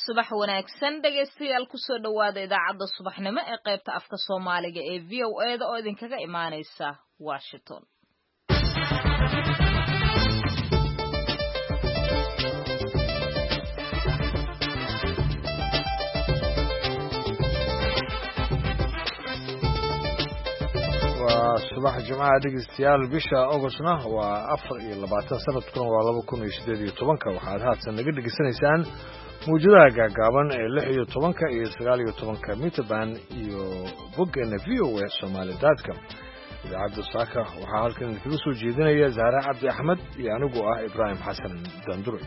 subax wanaagsan dhegaystayaal ku soo dhawaada idaacadda subaxnimo ee qaybta afka Soomaaliga ee VOA-da oo idinkaga imaanaysa Washington. subax jimcaha dhegeystayaal bisha Augustna waa 24 sanadkuna waa 2018 waxaad haatan naga dhegeysanaysaan muujadaha gaagaaban ee 16 iyo 19 mitaband iyo boggeena VOA Somali.com. idaacadda saaka waxaa halkan kaga soo jeedinaya Zahra Cabdi Axmed iyo anigu ah Ibrahim Xasan Dandure.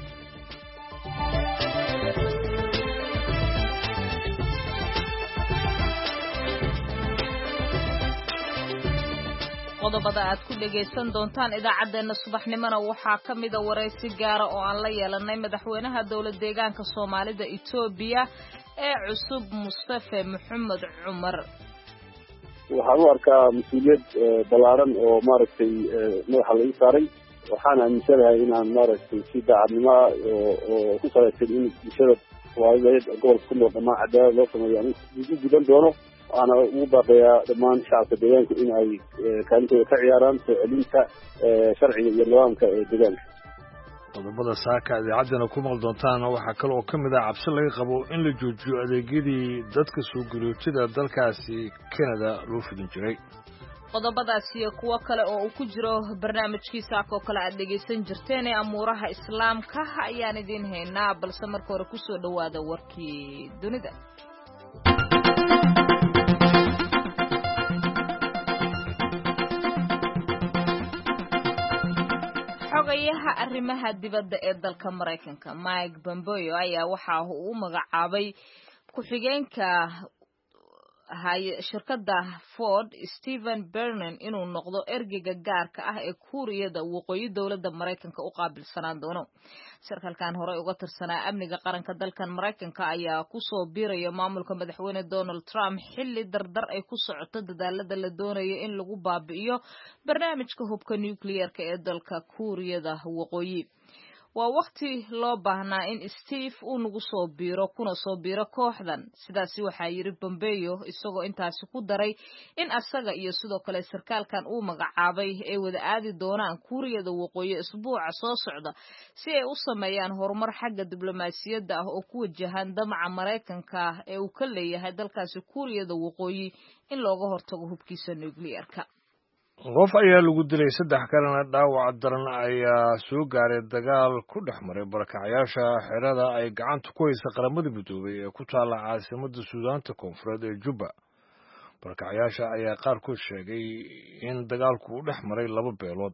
qodobada aad ku dhageysan doontaan idaacadeena subaxnimona waxaa kamid ah wareysi gaar ah oo aan la yeelanay madaxweynaha dawlad deegaanka Soomaalida Itoobiya ee cusub Mustafa Maxamed Cumar. waxaan u arkaa mas'uuliyad balaaran oo maaragtay madaxa laga saaray waxaan aaminsanahay inaan maaragtay si daacadnimo oo ku salaysan in bulshada Soomaaliyeed gobolka ku nool dhammaan cadaalad loo sameeyo aan u gudan doono أنا مبادئ دمان شعب الديان إن أي كانت كعياران تعليمك شرعي يلوان كديان. qodobada saaka idaacadana ku maqaldoontaan waxa kale oo kamid ah cabsi laga qabo in la joojiyo adeegyadii dadka soo gudubtida dalkaasi Canada loo fidin jiray. qodobadaasi iyo kuwa kale oo uu ku jiro barnaamijkiisa oo kale aad dhageysan jirteen ee amuuraha islaamka ayaan idin haynaa balse marka hore ku soo dhawaada warkii dunida. xogayaha arrimaha dibadda ee dalka Mareykanka Mike Pompeo ayaa waxa uu magacaabay ku-xigeenka shirkadda Ford Stephen Bernard inuu noqdo ergeyga gaarka ah ee Kuuriyada Waqooyi dawladda Mareykanka u qaabilsanaan doono. sarkaalkan hore uga tirsanaa amniga qaranka dalkan Mareykanka ayaa ku soo biiraya maamulka madaxweyne Donald Trump xilli dardar ay ku socoto dadaalada la doonayo in lagu baabi'iyo barnaamijka hubka nuclear-ka ee dalka Kuuriyada Waqooyi. waa waqti loo baahnaa in Steve uu nagu soo biiro kuna soo biiro kooxdan sidaasi waxa yiri Pompeo isagoo intaasi ku daray in asaga iyo sidoo kale sarkaalkan uu magacaabay ay wada aadi doonaan Kuuriyada Waqooyi isbuuca soo socda si ay u sameeyaan horumar xagga diblomaasiyadda ah oo ku wajahan damaca Mareykanka ee uu ka leeyahay dalkaasi Kuuriyada Waqooyi in looga hortago hubkiisa nuclear-ka. qof ayaa lagu dilay 3 kalena dhaawac daran ayaa soo gaaray dagaal ku dhexmaray barakacayaasha xerada ay gacanta ku haysa qaramada midoobay ee ku taala caasimadda Suudaanta Koonfureed ee Juba. barakacayaasha ayaa qaar ku sheegay in dagaalku u dhexmaray 2 beelood.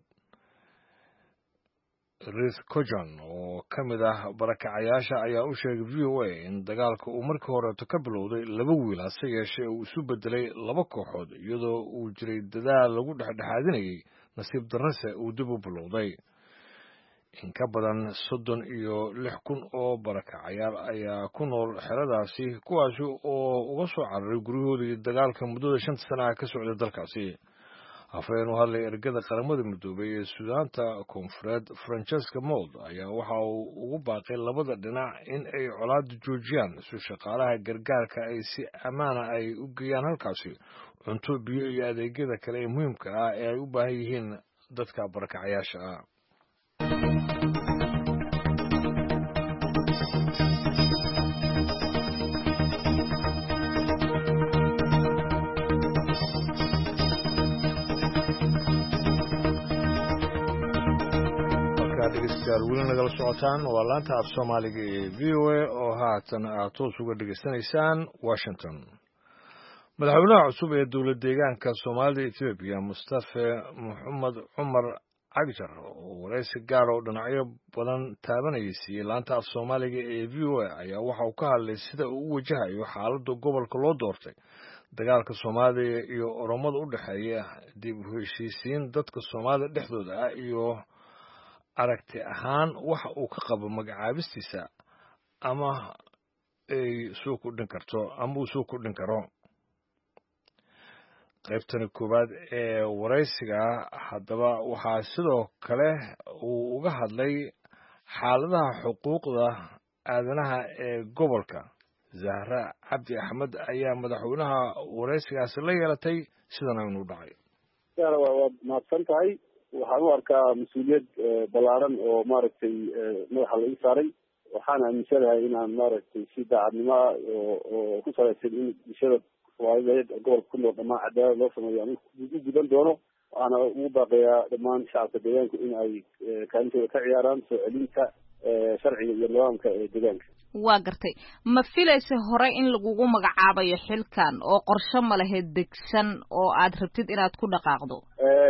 Ruth Kojan oo kamid ah barakacayaasha ayaa u sheegay VOA in dagaalka uu markii hore ka bilowday 2 wiil hase yeeshee uu isu bedelay 2 kooxood iyadoo uu jiray dadaal lagu dhexdhexaadinayay nasiib darrase uu dib u bilowday. in ka badan 36,000 oo barakacayaal ayaa ku nool xeradaasi kuwaasi oo uga soo cararay guryahoodii dagaalka muddada 5 sano ka socday dalkaasi. afayeen u hadlay ergada qaramada midoobay ee Suudaanta Koonfureed Francesca Mold ayaa waxa uu ugu baaqay labada dhinac in ay colaad joojiyaan si shaqaalaha gargaarka ay si ammaan ah ay u geeyaan halkaasi cunto biyo iyo adeegyada kale ee muhiimka ah ee ay u baahan yihiin dadka barakacayaasha ah. weli nagala socotaan waa laanta af Soomaaliga ee VOA oo haatan aad toos uga dhageysanaysaan Washington. madaxweynaha cusub ee dawlad deegaanka Soomaalida Itoobiya Mustafa Maxamed Cumar Cagjar oo wareysi gaar oo dhinacyo badan taabanayay laanta af Soomaaliga ee VOA ayaa waxa uu ka hadlay sida uu u wajahayo xaaladda gobolka loo doortay dagaalka Soomaaliya iyo Oromada u dhaxeeya dib u heshiisiin dadka Soomaalida dhexdooda ah iyo aragti ahaan waxa uu ka qabo magacaabistiisa ama ay soo kordhin karto ama uu soo kordhin karo. qaybtani koowaad ee wareysiga haddaba waxaa sidoo kale uu uga hadlay xaaladaha xuquuqda aadanaha ee gobolka zahra cabdi axmed ayaa madaxweynaha waraysigaasi la yeelatay sidan aynu dhacay. waad mahadsan tahay. waxaan u arkaa mas-uuliyad ballaaran oo maaragtay madaxa la ii saaray. waxaan aaminsanahay inaan maaragtay si daacadnimo oo ku salaysan in bulshada soomaaliyeed gobolka ku nool dhammaan cadaalad loo sameeyo aan u gudan doono. waxaana ugu baaqayaa dhammaan shacabka deegaanku in ay kaalintooda ka ciyaaraan soo celinta sharciga iyo nidaamka ee deegaanka. waa gartay, ma filaysa hore in lagugu magacaabayo xilkan oo qorshe ma lahayd degsan oo aad rabtid inaad ku dhaqaaqdo?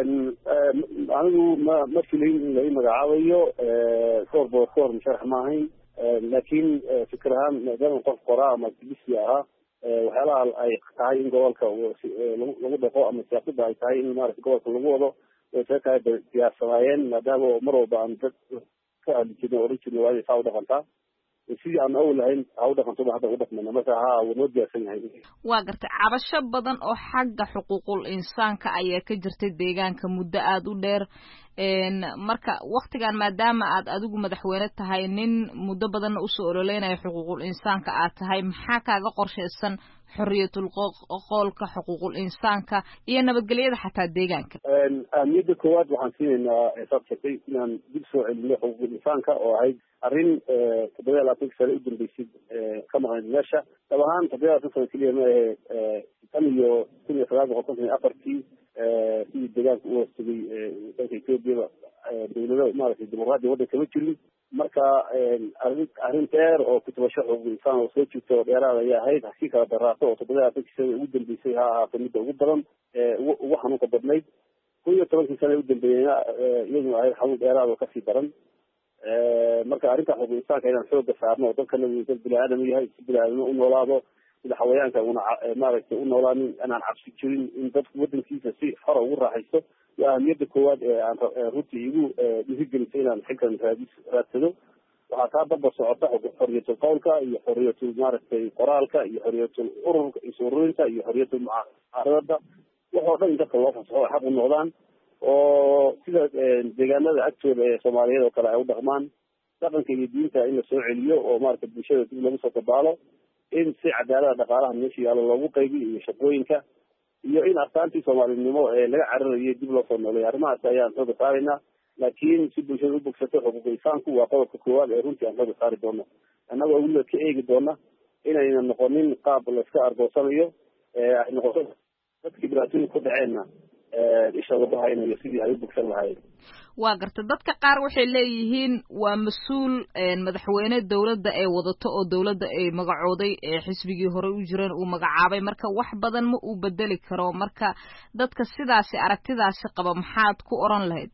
anigu ma filayn in lai magacaabayo koor musharax ma ahayn. laakiin fikir ahaan maadaama qof qoraa ama activist ahaa, waxyaalaha ay tahay in gobolka lagu dhaqo ama siyaasada ay tahay in maarata gobolka lagu wado way isaga tahay diyaarsanaayeen, maadaama mar walba aan dad ka hadli jirna oran jirna waa inay saa u dhaqantaa sidii aan awal lahayn ha u dhaqantoba hadda u dhaqmana marka waa noo diyaarsan yahay. waa gartay, cabasho badan oo xagga xuquuqul insaanka ayaa ka jirtay deegaanka muddo aada u dheer. marka waktigan maadaama aad adigu madaxweyne tahay, nin muddo badanna usoo ololeynaya xuquuqul insaanka aad tahay, maxaa kaaga qorshaysan xorriyatul qoolka, xuquuqul insaanka iyo nabadgelyada xataa deegaanka? ahmiyadda koowaad waxaan siinaynaa saad sheegtay inaan dib soo celino xuquuqul insaanka oo ahayd arrin 7 sano u dambeysay ka maqnayd meesha. dab ahaan 7 sano keliya ma ahe tan iyo 1954 sidii deegaanka u hoostagay dalka Ethiopia dawlado maaragtay dimuqraadi waddanka ma jirin. marka arrin dheer oo kutubasho xuquuqul insaan oo soo jirta oo dheeraad ayaa ahayd hasii kala daraato oo 7 sano ugu dambeysay ha ahaato midda ugu badan ugu xanuunka badnayd. 11 sano u dambeeyeyna iyaduna ahayd xanuun dheeraad oo kasii daran. marka arrinta xuquuqul insaanka inaan xooga saarno oo dadkana dad bini-aadam yahay, si bini-aadamno u noolaado, sida xawayaanka una maaragtay u noolaanin, inaan cabsi jirin, in dadku waddankiisa si xora ugu raaxaysto waa ahmiyadda koowaad ee aan runtii igu dhiirigelisay inaan xilkan raadsado. waxaa kaa daba socota xorriyatul qowlka iyo xorriyatul maaragtay qoraalka iyo xorriyatul ururka isu ururinta iyo xorriyatul mucaaradada. waxoo dhan in dadka loo fasaxo ay xaq u noqdaan oo sida deegaanada agtooda ee soomaaliyeed oo kale ay u dhaqmaan. dhaqanka iyo diinta in la soo celiyo oo maaragtay bulshada dib lagu soo dabaalo, in si cadaalada dhaqaalaha meesha yaalo loogu qaybiyo iyo shaqooyinka, iyo in astaantii soomaalinimo ee laga cararayo dib loo soo nooleeyo. arrimahaas ayaan xooga saaraynaa. laakiin si bulshada u bogsato xuquuqul insaanku waa qodobka koowaad ee runtii aan xooga saari doono, annagoo weliba ka eegi doona inayna noqonin qaab layska argoosanayo, ay noqoto dadkii dhibaatooyin ku dhaceenna isha lagu haynayo sidii ay u bogsan lahaayeen. waa garta, dadka qaar waxay leeyihiin waa mas-uul madaxweyne dawladda ay wadato oo dawladda ay magacooday xisbigii hore u jireen uu magacaabay, marka wax badan ma uu bedeli karo. marka dadka sidaasi aragtidaasi qaba maxaad ku oran lahayd?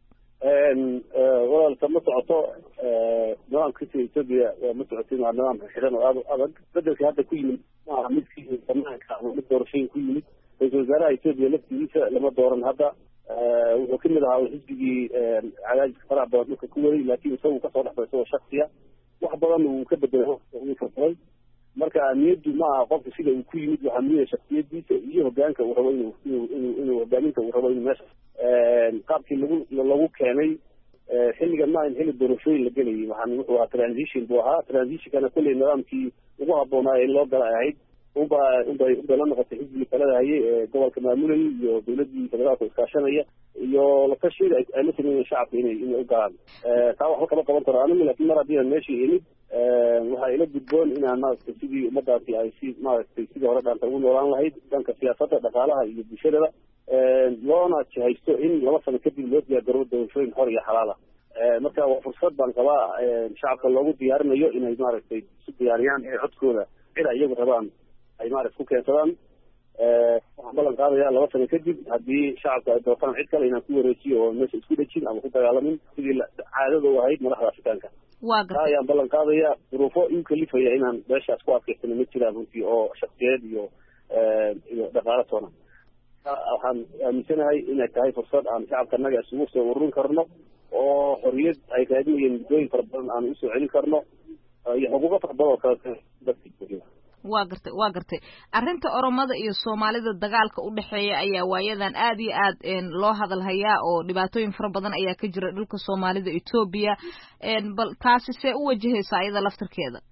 walaalka ma socoto nidaamka Ethiopia ma socotin, waa nidaam xiran oo adag. bedelka hadda ku yimid maaha midkii banaanka ama mid doorashooyin ku yimid. ra-iisul wasaaraha Ethiopia laftigiisa lama dooran hadda. wuxuu kamid ahaa xisbigii cadaadiska faraha badan dhulka ku waday, laakiin isagu kasoo dhexbay isagoo shaksiya wax badan uu ka bedelay. marka ahmiyaddu ma aha qofka sida uu ku yimid, waxaa muhiim shaksiyadiisa iyo hogaanka uu rabo inuu hogaaminta uu rabo inuu meesha qaabkii lagu keenay xilligan ma in xilli doorashooyin la gelayay. wuxuu ahaa transition buu ahaa. transitionkana kolley nidaamkii ugu habboonaa in loo gala ahayd unbay la noqotay xisbigii talada hayay ee gobolka maamulayay iyo dawladdii federaalka iskaashanaya iyo la tashiida ay la sameeyeen shacabka inay u galaan. taa waxba kama qaban karo anigu, laakiin mar haddii aan meeshii imid waxaa ila gudboon inaan maaragtay sidii ummadaasi ay maaragtay sidii hore dhaanta ugu noolaan lahayd dhanka siyaasadda, dhaqaalaha iyo bulshadaba, loona jihaysto in 2 sano kadib loo diyaargaroobo doorashooyin xor iyo xalaala. marka waa fursad baan qabaa shacabka loogu diyaarinayo inay maaragtay isu diyaariyaan inay codkooda cid ay iyagu rabaan ay maaragta ku keensadaan. waxaan ballan qaadaya 2 sano kadib haddii shacabka ay doortaan cid kale inaan ku wareejiyo oo meesha isku dhejin ama ku dagaalamin sidii caadada u ahayd madaxda afrikaanka. taa ayaan ballan qaadaya. duruufo iu kalifaya inaan meeshaas ku adkaysano ma jiraan runtii oo shaksiyeed iyo dhaqaalo toona. waxaan aaminsanahay inay tahay fursad aan shacabka annaga isugu soo ururin karno oo xorriyad ay raadinayeen muddooyin fara badan aan usoo celin karno iyo xuquuqo fara badan oo kale dadka. waa gartay arrinta oromada iyo soomaalida dagaalka u dhexeeya ayaa waayadan aad iyo aad loo hadalhayaa oo dhibaatooyin fara badan ayaa ka jira dhulka soomaalida Ethiopia. bal taasi see u wajahaysa iyada laftarkeeda?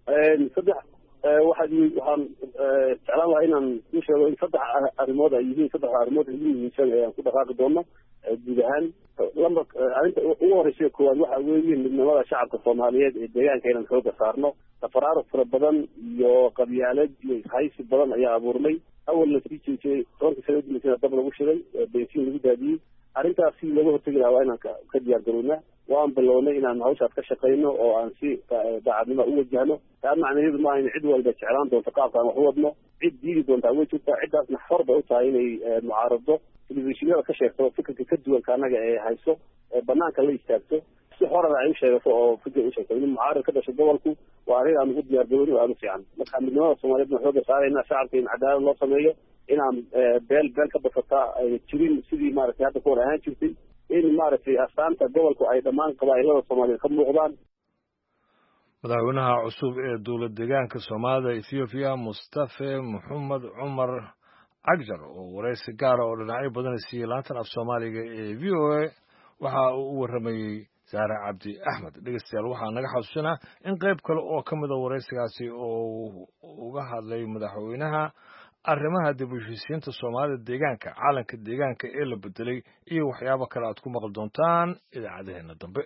saddex waxaan jeclaan lahaa inaan ku sheego in saddex arrimood ay yihiin saddex arrimood ugu muhiimsan ee aan ku dhaqaaqi doono guud ahaan arrinta ugu horeysa koowaad waxa weeye midnimada shacabka Soomaaliyeed ee deegaanka inaan xooga saarno tafaraaruq fara badan iyo qabyaalad iyo haysi badan ayaa abuurmay awalna sii jeejay tobanka sanadii dab lagu shiday bensiin lagu daadiyey arrintaasi laga hortagi lahaa waa inaan ka diyaar garownaa waan bilownay inaan hawshaas ka shaqeyno oo aan si daacadnimo u wajahno taa macnaheedu maaha in cid walba jeclaan doonto qaabka aan wax u wadno cid diidi doontaa way jirtaa ciddaasna xor bay u tahay inay mucaarado telefishinada ka sheegto fikirka ka duwanka annaga ee hayso banaanka la istaagto si xorana ay u sheegato oo fikir u sheegto in mucaarad ka dhasho gobolku waa arrin aan ugu diyaar garooni oo aada u fiican marka midnimada Soomaaliyeed na xooga saarayna shacabka in cadaalad loo sameeyo inaan beel ka basataa ay jirin sidii maaragtay hadda ku hor ahaan jirtay in maaragtay astaanta gobolku ay dhammaan qabaa'ilada Soomaaliyeed ka muuqdaan madaxweynaha cusub ee dowlad deegaanka Soomaalida Ethiopia Mustafa Mohamed Umar Agjar oo wareysi gaar ah oo dhinacyo badan siiyay laantan af Soomaaliga ee VOA waxa uu u waramayay Saare Cabdi Axmed dhegeystayaal waxaa naga xasuusanaa in qayb kale oo ka mid ah wareysigaasi oo uga hadlay madaxweynaha arrimaha dib u heshiisiinta Soomaalida deegaanka calanka deegaanka ee la bedelay iyo waxyaabo kale aad ku maqal doontaan idaacadeena dambe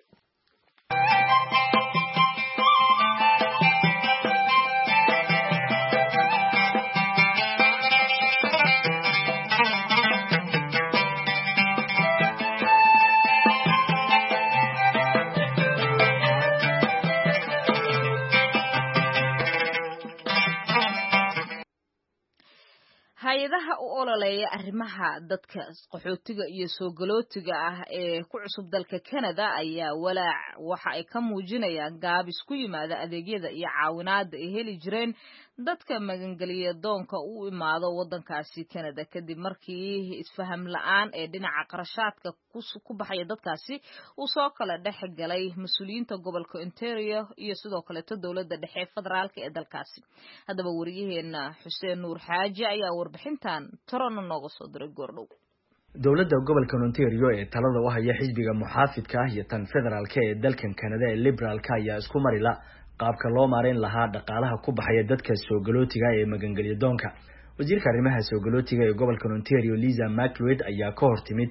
hay-adaha u ololeeya arrimaha dadka qaxootiga iyo soo galootiga ah ee ku cusub dalka Canada ayaa walaac waxa ay ka muujinayaan gaabis ku yimaada adeegyada iyo caawinaadda ay heli jireen dadka magangeliya doonka u imaado wadankaasi Canada kadib markii isfaham la'aan ee dhinaca qarashaadka ku baxaya dadkaasi uu soo kala dhex galay mas'uuliyiinta gobolka Ontario iyo sidoo kale dowladda dhexe federaalka ee dalkaasi haddaba wariyaheena Xuseen Nuur Xaaji ayaa warbixintan Toronto nooga soo diray goordhow dowladda gobolka Ontario ee talada u haya xisbiga muxaafidka ah iyo tan federaalka ee dalkan Canada ee liberalka ayaa isku marila qaabka loo maareyn lahaa dhaqaalaha ku baxaya dadka soo galootiga ee magangeliya doonka wasiirka arrimaha soo galootiga ee gobolka Ontario Lisa McLeod ayaa ka hortimid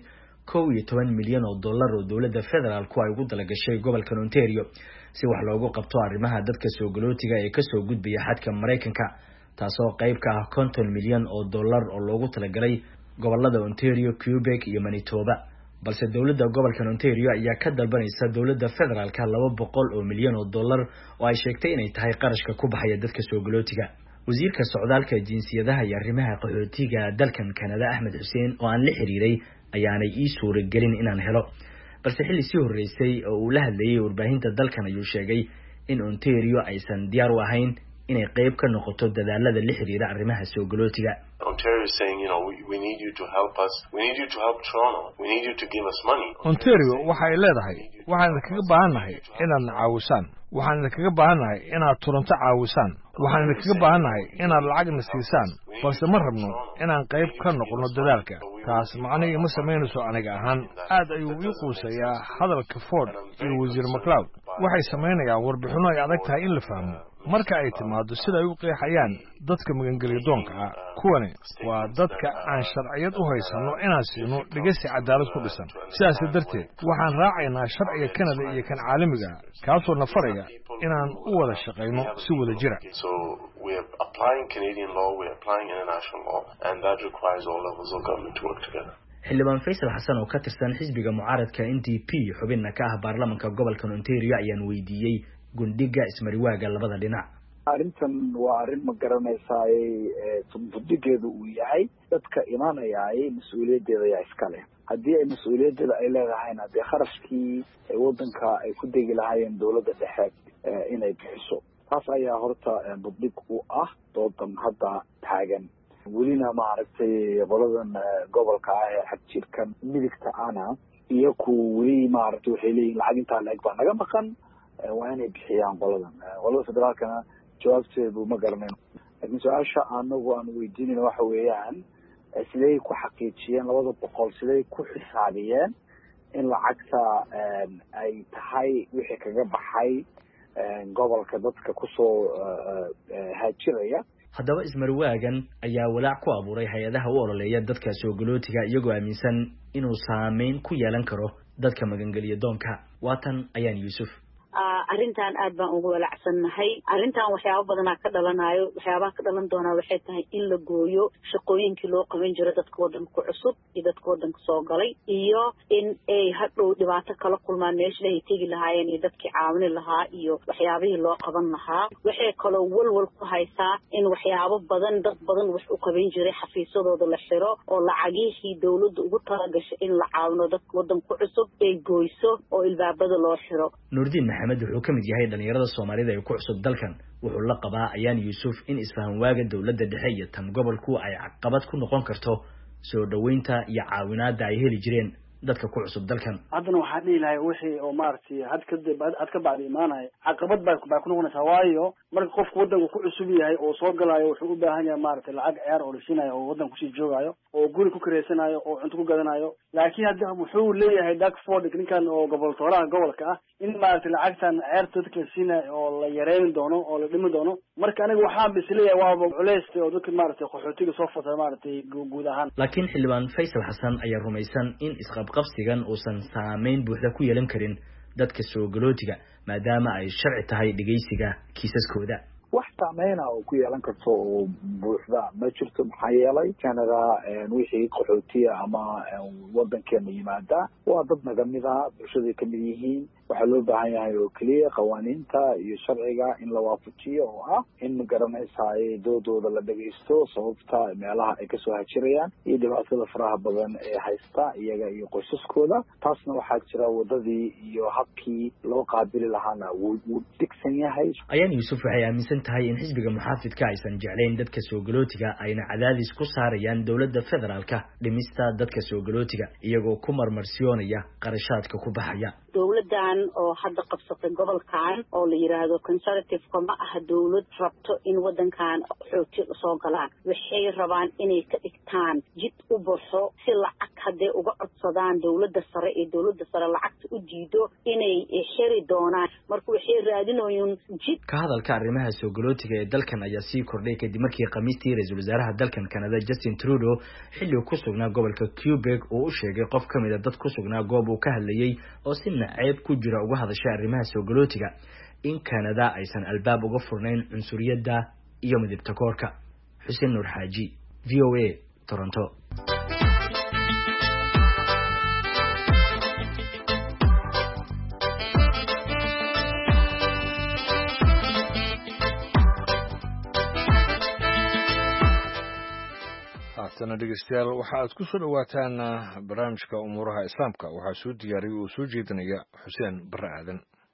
11 milyan oo dollar oo dowladda federaalku ay ugu dalagashay gobolka Ontario si wax loogu qabto arrimaha dadka soo galootiga ee ka soo gudbaya xadka Mareykanka taasoo qayb ka ah 50 milyan oo dollar oo loogu talagalay gobolada Ontario, Quebec iyo Manitoba balse dowladda gobolka Ontario ayaa ka dalbanaysa dowladda federaalka 200 oo milyan oo dollar oo ay sheegtay inay tahay qarashka ku baxaya dadka soo galootiga wasiirka socdaalka jinsiyadaha iyo arrimaha qaxootiga dalkan Canada Ahmed Hussein oo aan la xiriiray ayaanay ii suuragelin inaan helo balse xilli sii horeysay oo uu la hadlayay warbaahinta dalkan ayuu sheegay in Ontario aysan diyaar u ahayn inay qayb ka noqoto dadaalada la xiriira arrimaha soo galootiga Ontario is saying, we need you to help us. We need you to help Toronto. We need you to give us money. Ontario waxay leedahay waxaan kaga baahanahay inaad caawisaan waxaan kaga baahanahay inaad Toronto caawisaan waxaan kaga baahanahay inaad lacagna siisaan balse ma rabno inaan qayb ka noqono dadaalka taas macnaheedu ma sameynayso aniga ahaan aad ayuu ii quusayaa hadalka Ford iyo wasiir McLeod waxay sameynayaan warbixino ay adag tahay in la fahmo marka ay timaado sida ay u qeexayaan dadka magangeliya doonka ah kuwani waa dadka aan sharciyad u haysano inaan siino dhageysi cadaalad ku dhisan sidaas darteed waxaan raacaynaa sharciga Canada iyo kan caalamiga kaasoo nafaraya inaan u wada shaqeyno si wada jira we are applying Canadian law, we are applying international law, and that requires all levels of government to work together. xildhibaan Faysal Xasan oo ka tirsan xisbiga mucaaradka NDP xubinna ka ah baarlamaanka gobolka Ontario ayaan weydiiyay gundhiga ismariwaaga labada dhinac arrintan waa arrin ma garanaysaa buddigeedu uu yahay dadka imanaya mas'uuliyadeeda ayaa iska leh haddii ay mas'uuliyadeeda ay leedahayna dee kharashkii waddanka ay ku degi lahaayeen dowladda dhexe inay bixiso taas ayaa horta buddig u ah doodan hadda taagan welina maaragtay qoladan gobolka ah ee xadjirkan midigta ana iyo ku weli maaragtay waxay leeyihin lacag intaa la-eg baa naga maqan waa inay bixiyaan qolada federaalkana jawaabteedu ma garanayn laakiin su-aasha anagu aan weydiinayna waxa weeyaan siday ku xaqiijiyeen 200 siday ku xisaabiyeen in lacagta ay tahay wixii kaga baxay gobolka dadka kusoo haajiraya. haddaba ismarwaagan ayaa walaac ku abuuray hay-adaha u ololeeya dadka soo galootiga iyagoo aaminsan inuu saameyn ku yeelan karo dadka magangeliya doonka. waatan ayaan yuusuf. arrintan aad baan ugu walacsannahay. arrintan waxyaabo badanaa ka dhalanayo. waxyaabaha ka dhalan doonaa waxay tahay in la gooyo shaqooyinkii loo qaban jiro dadka waddanka ku cusub iyo dadka waddanka soo galay, iyo in ay hadhow dhibaato kala kulmaan meesha ay tegi lahaayeen iyo dadkii caawini lahaa iyo waxyaabihii loo qaban lahaa. waxay kaloo walwal ku haysaa in waxyaabo badan dad badan wax u qaban jiray xafiisyadooda la xiro oo lacagihii dawladda ugu talagashay in la caawino dadka waddanka ku cusub ay gooyso oo ilbaabada loo xiro. nuurdiin maxamed wuxuu ka mid yahay dhalinyarada Soomaalida ee ku cusub dalkan. wuxuu la qabaa ayaan Yuusuf in isfahan waaga dawladda dhexe iyo tan gobolku ay caqabad ku noqon karto soo dhaweynta iyo caawinaadda ay heli jireen dadka ku cusub dalkan. haddana waxaan dhihi lahay wixii oo maaragtay had ka bacdi imaanaya caqabad baa ku noqonaysaa, waayo marka qofku waddanku ku cusub yahay oo soo galayo wuxuu u baahan yahay maaragtay lacag ciyaar oo la siinayo oo waddanku kusii joogayo oo guri ku kareysanayo oo cunto ku gadanayo. laakiin hadda wuxuu leeyahay Darkford ninkan oo goboltooraha gobolka ah in maaragtay lacagtan ciyaarta dadka la siinayo oo la yareyn doono oo la dhimi doono. marka aniga waxaan bisleeyahay waa culays oo dadka maaragtay qaxootiga soo fatay maaragtay guud ahaan. laakiin xildhibaan Faysal Xasan ayaa rumaysan in qabsigan uusan saameyn buuxda ku yeelan karin dadka soo galootiga maadaama ay sharci tahay dhageysiga kiisaskooda. wax saameyna oo ku yeelan karto oo buuxda ma jirto, maxaa yeelay Canada wixii qaxootiga ama waddankeena yimaada waa dad nagamida bulshada ka mid yihiin. waxaa loo baahan yahay oo keliya qawaaniinta iyo sharciga in la waafajiyo oo ah in ma garanaysaay doodooda la dhageysto sababta meelaha ay kasoo hajirayaan iyo dhibaatada faraha badan ee haysta iyaga iyo qoysaskooda. taasna waxaa jira wadadii iyo habkii loo qaabili lahaana wuu digsan yahay. ayaan Yuusuf waxay aaminsan tahay in xisbiga muxaafidka aysan jeclayn dadka soo galootiga ayna cadaadis ku saarayaan dawladda federaalka dhimista dadka soo galootiga iyagoo ku marmarsiyoonaya qarashaadka ku baxaya. dawladdan oo hadda qabsatay gobolkan oo la yiraahdo conservative ma aha dawlad rabto in waddankan xooti soo galaan. waxay rabaan inay ka dhigtaan jid u baxo si lacag hadday uga codsadaan dawladda sare ee dawladda sare lacagta u diido inay xiri doonaan. marka waxay raadinayaan jid. ka hadalka arrimaha soo galootiga ee dalkan ayaa sii kordhay kadib markii khamiistii ra'iisul wasaaraha dalkan Canada Justin Trudeau xilli ku sugnaa gobolka Quebec uu u sheegay qof ka mid ah dad ku sugnaa goob uu ka hadlayay oo si nacayb ku jira uga hadashay arrimaha soo galootiga in Canada aysan albaab uga furnayn cunsuriyadda iyo midabta koorka. Xuseen Nuur Xaaji, VOA, Toronto. dhegeystayaal waxa aad ku soo dhawaataan barnaamijka umuuraha islaamka. waxaa soo diyaariyay oo soo jeedinaya Xuseen Barre Aadan.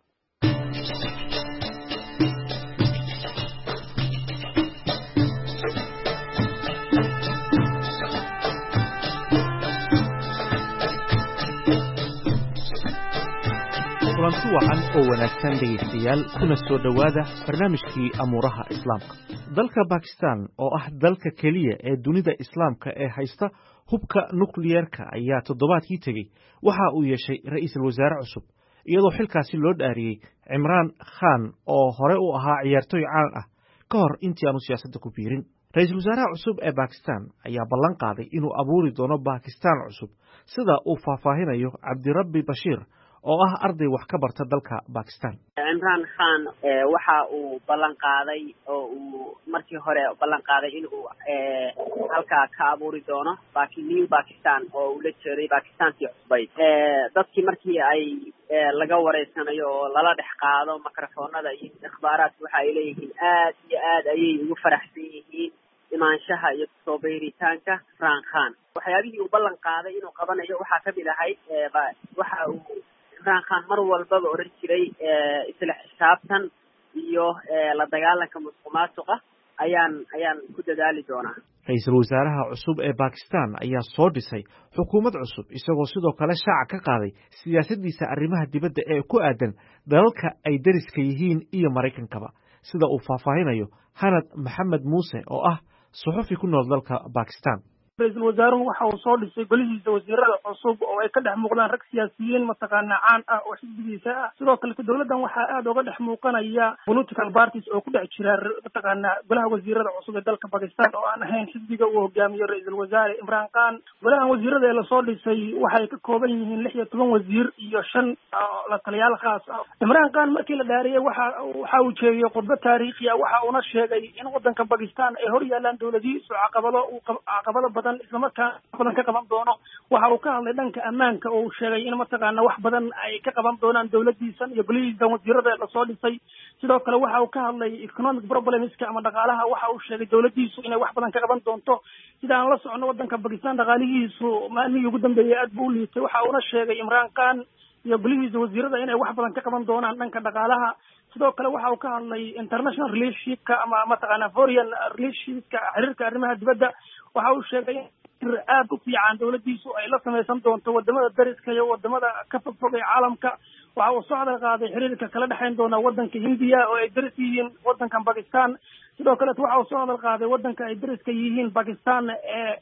kulanti wacan oo wanaagsan dhegeystayaal kuna soo dhowaada barnaamijkii amuuraha islaamka. dalka Bakistan oo ah dalka keliya ee dunida islaamka ee haysta hubka nukliyeerka ayaa toddobaadkii tegey waxa uu yeeshay ra'iisul wasaare cusub iyadoo xilkaasi loo dhaariyey Imran Khan oo hore u ahaa ciyaartoy caan ah ka hor intii aanu siyaasadda ku biirin. ra'iisul wasaaraha cusub ee Bakistan ayaa ballan qaaday inuu abuuri doono Bakistan cusub sida uu faahfaahinayo Cabdirabbi Bashiir oo ah arday wax ka barta dalka Bakistan. Imran Khan waxa uu ballan qaaday oo uu markii hore ballan qaaday in uu halka ka abuuri doono New Pakistan oo uu la jeeray Pakistankii cusbay. dadkii markii ay laga wareysanayo oo lala dhex qaado mikrofoonada iyo ikhbaaraadka waxa ay leeyihiin aad iyo aad ayay ugu faraxsan yihiin imaanshaha iyo soo beeritaanka Imran Khan. waxyaabihii uu ballan qaaday inuu qabanayo waxaa ka mid ahayd waxa uu Imran Khan mar walbaba oran jiray isla xisaabtan iyo la dagaalanka musuqmaasuqa ayaan ku dadaali doonaa. ra'iisul wasaaraha cusub ee Bakistan ayaa soo dhisay xukuumad cusub isagoo sidoo kale shaaca ka qaaday siyaasaddiisa arrimaha dibadda ee ku aadan dalalka ay dariska yihiin iyo Mareykankaba sida uu faahfaahinayo Hanad Maxamed Muuse oo ah suxufi ku nool dalka Bakistan. ra-iisul wasaaruhu waxa uu soo dhisay golihiisa wasiirada cusub oo ay ka dhex muuqdaan rag siyaasiyiin mataqaana caan ah oo xisbigiisa ah. sidoo kale dowladdan waxaa aad uga dhex muuqanaya political parties oo ku dhex jira mataqaana golaha wasiirada cusub ee dalka Pakistan oo aan ahayn xisbiga uu hogaamiyo ra-iisul wasaare Imran Khan. golahan wasiirada ee lasoo dhisay waxay ka kooban yihiin 16 wasiir iyo 5 la taliyaal khaas ah. Imran Khan markii la dhaariyay waxa uu jeediyay khudbad taariikhi ah waxa uuna sheegay in wadanka Pakistan ay hor yaalaan dowladihiisu caqabado badan isla markaana badan ka qaban doono. waxa uu ka hadlay dhanka ammaanka oo uu sheegay in mataqaana wax badan ay ka qaban doonaan dowladiisan iyo golihiisa wasiirada ee lasoo dhisay. sidoo kale waxa uu ka hadlay economic problemska ama dhaqaalaha waxa uu sheegay dowladiisu inay wax badan ka qaban doonto. sida aan la socono wadanka Pakistan dhaqaalihiisu maalmihii ugu dambeeyay aad buu u liitay. waxa uuna sheegay Imran Khan iyo golihiisa wasiirada inay wax badan ka qaban doonaan dhanka dhaqaalaha. sidoo kale waxa uu ka hadlay international relationship ama mataqaana foreign relationship xiriirka arrimaha dibadda. waxa uu sheegay in aad u fiican dowladiisu ay la samaysan doonto wadamada dariska iyo wadamada ka fogfog ee caalamka. waxa uu soo hadal qaaday xiriirka kala dhexayn doona wadanka Hindiya oo ay daris yihiin wadankan Pakistan. sidoo kale waxa uu soo hadal qaaday wadanka ay dariska yihiin Pakistan ee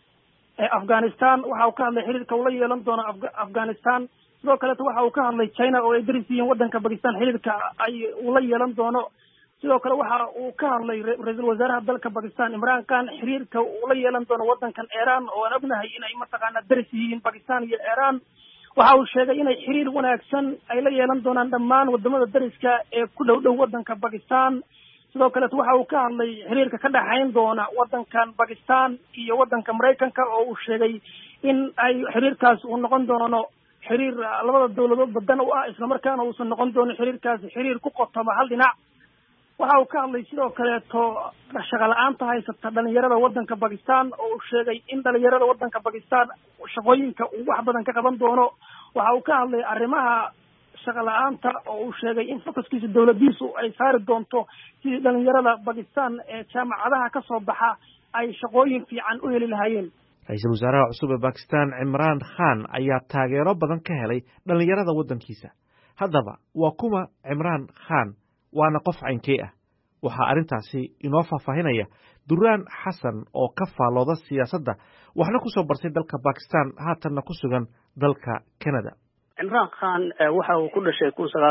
Afghanistan. waxa uu ka hadlay xiriirka uu la yeelan doono Afghanistan. sidoo kale waxa uu ka hadlay China oo ay daris yihiin wadanka Pakistan xiriirka ay uu la yeelan doono. sidoo kale waxa uu ka hadlay ra-iisul wasaaraha dalka Pakistan Imran Khan xiriirka uu la yeelan doono wadankan Iran oo aan ognahay inay mataqaana daris yihiin Pakistan iyo Iran. waxa uu sheegay inay xiriir wanaagsan ay la yeelan doonaan dhammaan wadamada dariska ee ku dhow wadanka Pakistan. sidoo kale waxa uu ka hadlay xiriirka ka dhaxayn doona wadankan Pakistan iyo wadanka Mareykanka oo uu sheegay in ay xiriirkaas uu noqon doono xiriir labada dowladood badan u ah isla markaana uusan noqon doonin xiriirkaasi xiriir ku qotoma hal dhinac. waxa uu ka hadlay sidoo kaleeto shaqo la'aanta haysata dhalinyarada wadanka Pakistan oo uu sheegay in dhalinyarada wadanka Pakistan shaqooyinka uu wax badan ka qaban doono. waxa uu ka hadlay arrimaha shaqo la'aanta oo uu sheegay in focuskiisa dowladiisu ay saari doonto sidii dhalinyarada Pakistan ee jaamacadaha ka soo baxa ay shaqooyin fiican u heli lahaayeen. ra-iisul wasaaraha cusub ee Pakistan Imran Khan ayaa taageero badan ka helay dhalinyarada wadankiisa. haddaba waa kuma Imran Khan waana qof caynkee ah? waxaa arrintaasi inoo faahfaahinaya Duraan Xasan oo ka faalooda siyaasadda waxna ku soo bartay dalka Pakistan haatanna ku sugan dalka Canada. Imran Khan waxa uu ku dhashay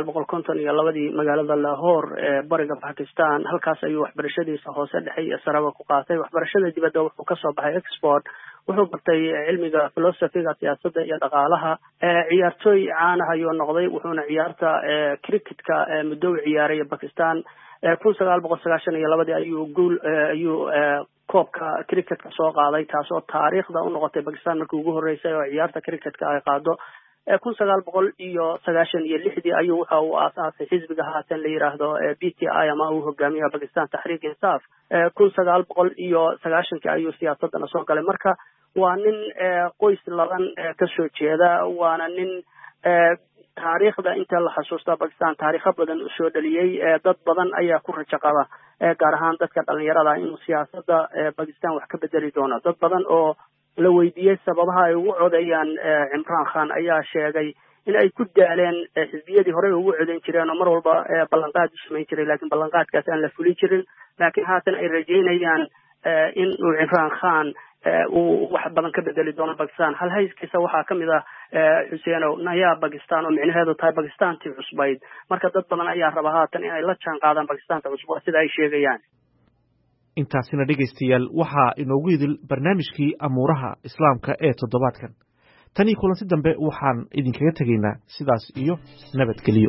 1952 magaalada Lahore ee bariga Pakistan. halkaas ayuu waxbarashadiisa hoose dhexe iyo saraba ku qaatay. waxbarashada dibadda wuxuu ka soo baxay Oxford. wuxuu bartay cilmiga philosophy-ga siyaasadda iyo dhaqaalaha. ciyaartooy caan ah ayuu noqday wuxuuna ciyaarta cricketka muddo u ciyaaray Pakistan. 1992 ayuu koobka cricketka soo qaaday taasoo taariikhda u noqotay Pakistan markii ugu horeysay oo ciyaarta cricketka ay qaado. 1996 ayuu waxa uu aasaasay xisbiga haatan la yiraahdo PTI ama uu hogaamiyaha Pakistan Tahriik Insaf. 1990 ayuu siyaasadana soo galay. marka waa nin qoys laban ka soo jeeda waana nin taariikhda inta la xasuusta Pakistan taariikh badan u soo dhaliyay. dad badan ayaa ku rajo qaba gaar ahaan dadka dhalinyarada inuu siyaasadda Pakistan wax ka bedeli doono. dad badan oo la weydiiyay sababaha ay ugu codeeyaan Imran Khan ayaa sheegay in ay ku daaleen xisbiyadii hore ugu codeyn jireen oo mar walba ballanqaad u samayn jiray laakiin ballanqaadkaas aan la fulin jirin. laakiin haatan ay rajeynayaan in uu Imran Khan uu wax badan ka bedeli doono Pakistan. hal hayskiisa waxaa ka mid ah Xuseenow Naya Pakistan oo micnaheedu tahay Pakistantii cusbayd. marka dad badan ayaa raba haatan in ay la jaan qaadaan Pakistanta cusub sida ay sheegayaan. intaasina dhegaystayaal waxaa inoogu idil barnaamijkii amuuraha islaamka ee toddobaadkan. tan iyo kulanti dambe waxaan idinkaga tegaynaa sidaas iyo nabadgelyo.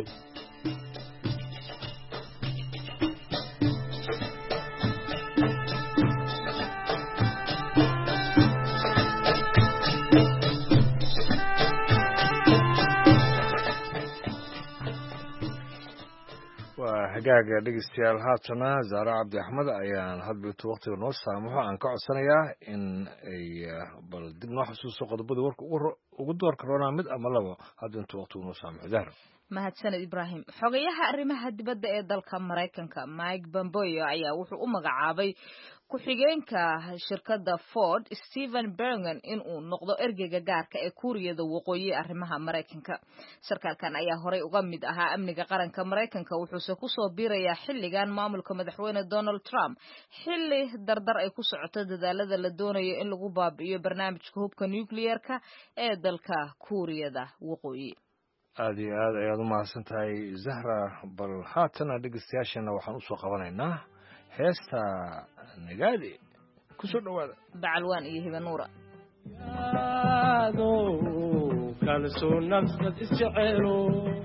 hagaaga dhegeystayaal haatana Zaara Cabdi Axmed ayaan hadbitu waqtiga noo saamaxo aan ka codsanayaa in ay bal dib noo xasuuso qodobada warka ugu doorka roonaa mid ama labo hadda intuu waqtigu noo saamaxo. Zahra mahadsaned Ibrahim. Xogayaha arrimaha dibadda ee dalka Mareykanka Mike Pompeo ayaa wuxuu u magacaabay ku-xigeenka shirkadda Ford Stephen Bergen inuu noqdo ergeyga gaarka ee Kuuriyada Waqooyi arrimaha Mareykanka. Sarkaalkan ayaa horey uga mid ahaa amniga qaranka Mareykanka wuxuuse ku soo biirayaa xilligan maamulka madaxweyne Donald Trump xilli dardar ay ku socoto dadaalada la doonayo in lagu baabi'iyo barnaamijka hubka nuclear-ka ee dalka Kuuriyada Waqooyi. aad iyo aad ayaad u mahadsan tahay Zahra, bal haatana dhegeystayaashana waxaan usoo qabanaynaa heesta nagaadi ku soo dhawaada Bacalwaan iyo Hiba Nuura. yaado kalsoon nafsad isjecelo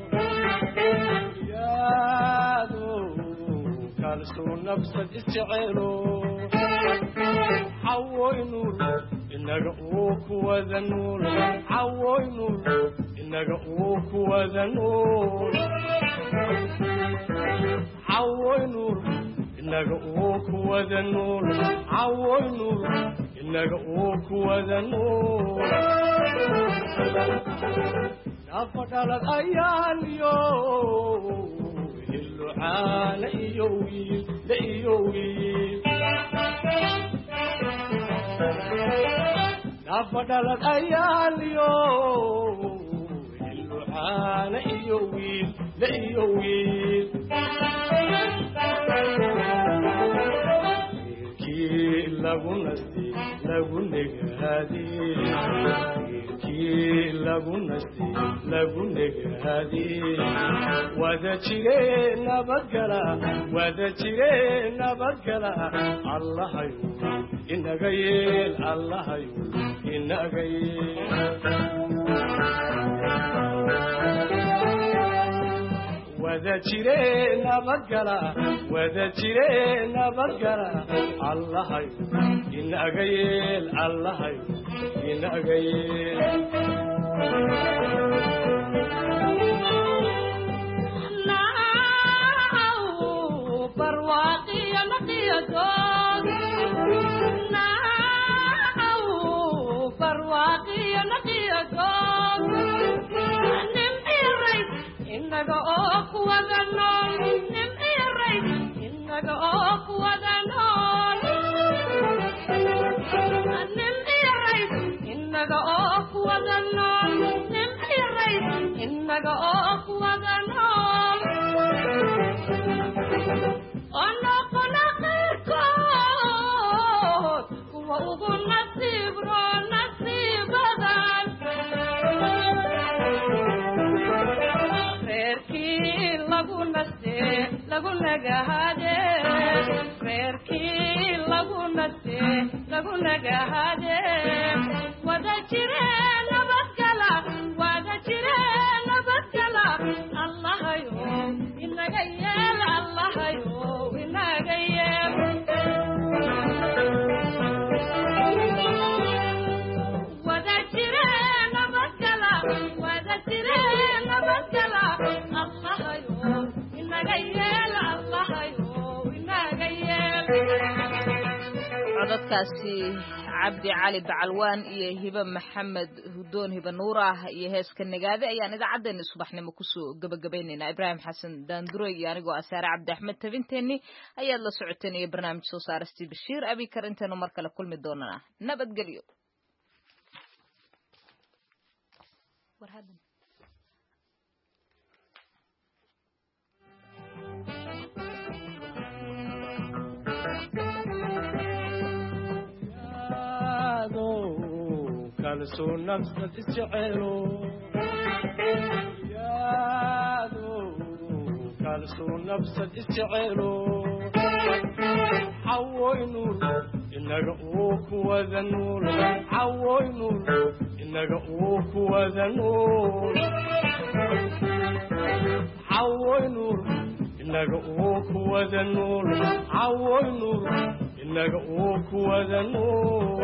yaado kalsoon nafsad isjecelo عوينور إنك أوك وذنور عوينور إنك أوك وذنور عوينور إنك أوك وذنور عوينور إنك أوك وذنور نفقل الأيام يوم اللعان يوي ليوي نفضل الأيام يوم اللعان يوي ليوي كي لغو نستي لغو نغادي كي لغو نستي لغو نغادي وذا جيرين نبغلا وذا جيرين نبغلا الله يوم إنك يل الله يوم إنك يل وذا جيرين نبغلا وذا جيرين نبغلا الله يوم إنك يل الله يوم إنك يل برواقي نقيتون برواقي نقيتون نمحي الريس إنك أوك وذنون نمحي الريس إنك أوك وذنون نمحي الريس إنك أوك وذنون نمحي الريس إنك أوك وذنون أنا قناقيركوت وأظن نصيب نصيب ذات غيركي لغو نسي لغو نجاهدي غيركي لغو نسي لغو نجاهدي وذا جيرين نبكلا وذا جيرين نبكلا الله يوم إنك يل الله يوم إنك يل وذا جيرين نبكلا وذا جيرين نبكلا الله يوم إنك يل الله يوم إنك يل codadkaasi cabdi cali bacalwaan iyo hiba maxamed hudoon hiba nuurah iyo heeska nagaade ayaan idaacaddeenni subaxnimo kusoo gabagabaynaynaa. Ibraahim xasan daanduroy iyo anigoo asaare cabdi axmed tabinteenni ayaad la socoteen iyo barnaamij soo saaristii bashiir abikar inteenu mar kale kulmi doonana nabadgelyo. kalsoon nafsad isjecelo yaado kalsoon nafsad isjecelo عوينور إنك أوك وذنور عوينور إنك أوك وذنور عوينور إنك أوك وذنور عوينور إنك أوك وذنور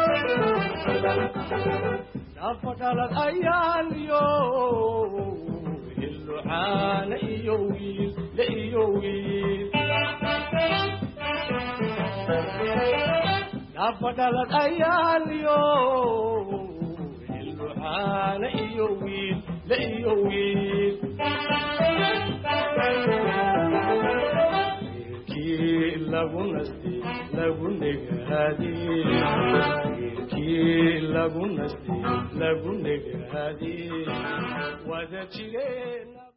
نفضل الأيام يوم اللعان يوي ليوي نفضل الأيام يوم اللعان يوي لأيوي كي لغنستي لغنغادي كي لغنستي لغنغادي وذا